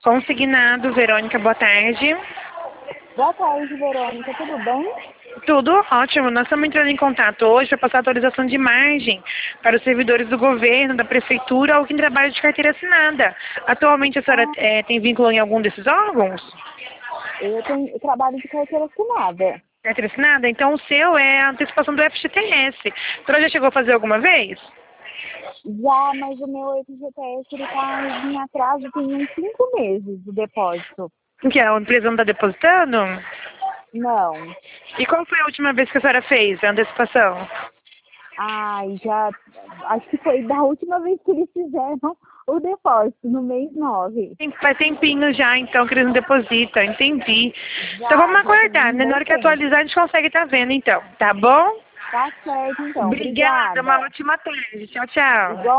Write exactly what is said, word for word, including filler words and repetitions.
Consignado, Verônica, boa tarde. Boa tarde, Verônica. Tudo bem? Tudo ótimo. Nós estamos entrando em contato hoje para passar atualização de margem para os servidores do governo, da prefeitura ou quem trabalha de carteira assinada. Atualmente a senhora Ah, é, tem vínculo em algum desses órgãos? eu, tenho, eu trabalho de carteira assinada. Carteira assinada? Então o seu é a antecipação do F G T S. A senhora já chegou a fazer alguma vez? Já, mas o meu F G T S está em atraso tem uns cinco meses o depósito. O que a empresa não está depositando? Não. E qual foi a última vez que a senhora fez a antecipação? Ai, já. Acho que foi da última vez que eles fizeram o depósito, no mês nove. Tem- Faz tempinho já, então, que eles não depositam, entendi. Então Já, vamos já tem aguardar, um né? Na bom hora que tempo. atualizar, a gente consegue estar vendo, então. Tá bom? Tá certo, então. Obrigada, uma Obrigada. ótima tarde. Tchau, tchau. Igual